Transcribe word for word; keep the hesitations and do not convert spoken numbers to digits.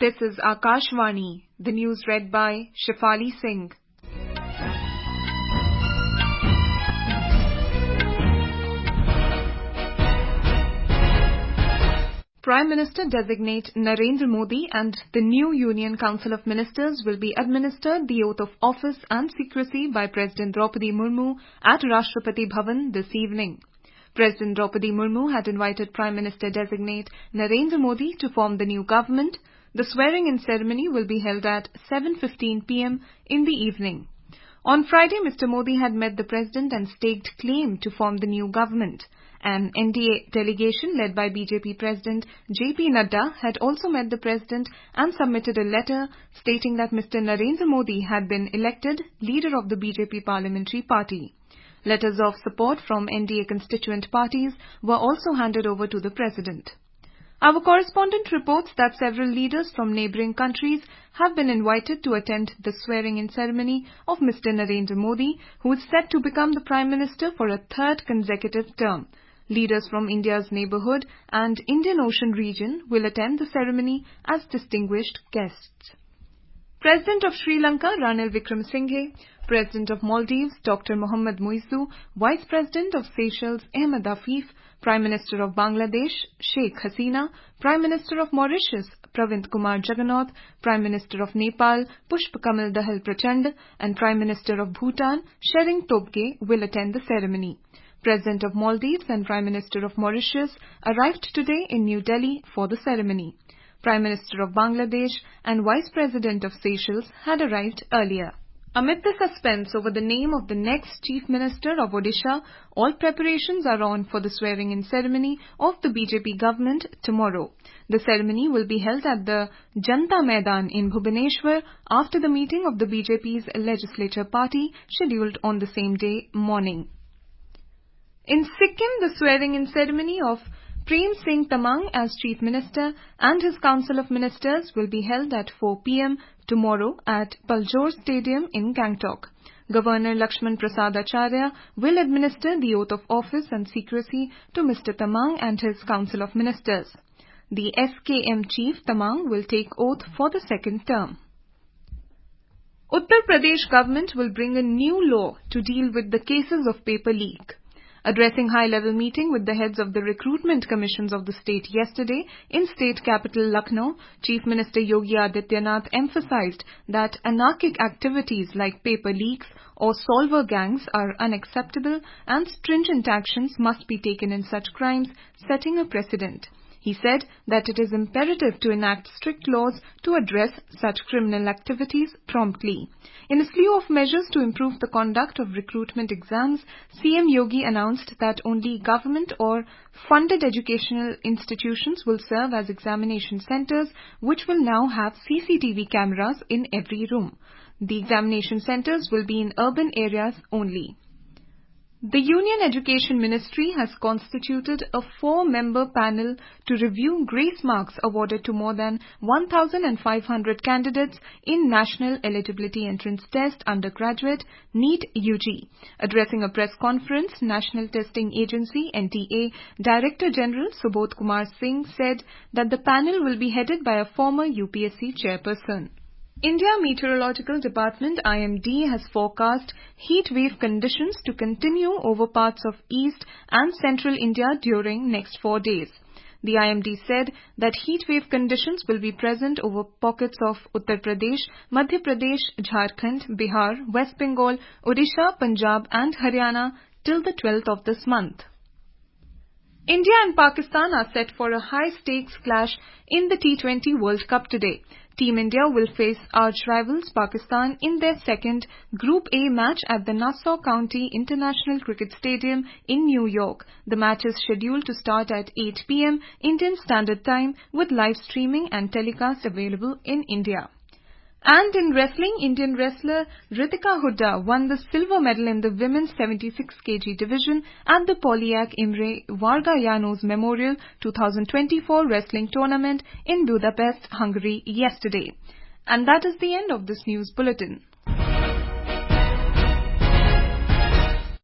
This is Akashvani, the news read by Shefali Singh. Prime Minister-designate Narendra Modi and the new Union Council of Ministers will be administered the oath of office and secrecy by President Draupadi Murmu at Rashtrapati Bhavan this evening. President Draupadi Murmu had invited Prime Minister-designate Narendra Modi to form the new government. The swearing-in ceremony will be held at seven fifteen p m in the evening. On Friday, Mister Modi had met the President and staked claim to form the new government. An N D A delegation led by B J P President J P Nadda had also met the President and submitted a letter stating that Mister Narendra Modi had been elected leader of the B J P parliamentary party. Letters of support from N D A constituent parties were also handed over to the President. Our correspondent reports that several leaders from neighbouring countries have been invited to attend the swearing-in ceremony of Mister Narendra Modi, who is set to become the Prime Minister for a third consecutive term. Leaders from India's neighbourhood and Indian Ocean region will attend the ceremony as distinguished guests. President of Sri Lanka Ranil Wickremesinghe, President of Maldives Doctor Mohammad Muizu, Vice President of Seychelles Ahmed Afif, Prime Minister of Bangladesh Sheikh Hasina, Prime Minister of Mauritius Pravind Kumar Jagannath, Prime Minister of Nepal Pushpakamal Dahal Prachand and Prime Minister of Bhutan Tshering Tobgay will attend the ceremony. President of Maldives and Prime Minister of Mauritius arrived today in New Delhi for the ceremony. Prime Minister of Bangladesh and Vice President of Seychelles had arrived earlier. Amid the suspense over the name of the next Chief Minister of Odisha, all preparations are on for the swearing-in ceremony of the B J P government tomorrow. The ceremony will be held at the Janta Maidan in Bhubaneswar after the meeting of the B J P's legislature party scheduled on the same day morning. In Sikkim, the swearing-in ceremony of Prem Singh Tamang as Chief Minister and his Council of Ministers will be held at four p m tomorrow at Paljor Stadium in Gangtok. Governor Lakshman Prasad Acharya will administer the oath of office and secrecy to Mister Tamang and his Council of Ministers. The S K M Chief Tamang will take oath for the second term. Uttar Pradesh government will bring a new law to deal with the cases of paper leak. Addressing high-level meeting with the heads of the recruitment commissions of the state yesterday in state capital Lucknow, Chief Minister Yogi Adityanath emphasized that anarchic activities like paper leaks or solver gangs are unacceptable and stringent actions must be taken in such crimes, setting a precedent. He said that it is imperative to enact strict laws to address such criminal activities promptly. In a slew of measures to improve the conduct of recruitment exams, C M Yogi announced that only government or funded educational institutions will serve as examination centres, which will now have C C T V cameras in every room. The examination centres will be in urban areas only. The Union Education Ministry has constituted a four-member panel to review grace marks awarded to more than one thousand five hundred candidates in National Eligibility Entrance Test Undergraduate NEET U G. Addressing a press conference, National Testing Agency N T A Director General Subodh Kumar Singh said that the panel will be headed by a former U P S C chairperson. India Meteorological Department I M D has forecast heat wave conditions to continue over parts of east and central India during next four days. The I M D said that heat wave conditions will be present over pockets of Uttar Pradesh, Madhya Pradesh, Jharkhand, Bihar, West Bengal, Odisha, Punjab and Haryana till the twelfth of this month. India and Pakistan are set for a high-stakes clash in the T twenty World Cup today. Team India will face arch-rivals Pakistan in their second Group A match at the Nassau County International Cricket Stadium in New York. The match is scheduled to start at eight p m Indian Standard Time with live streaming and telecast available in India. And in wrestling, Indian wrestler Ritika Hooda won the silver medal in the women's seventy-six kilogram division at the Polyak Imre Varga-János Memorial twenty twenty-four wrestling tournament in Budapest, Hungary yesterday. And that is the end of this news bulletin.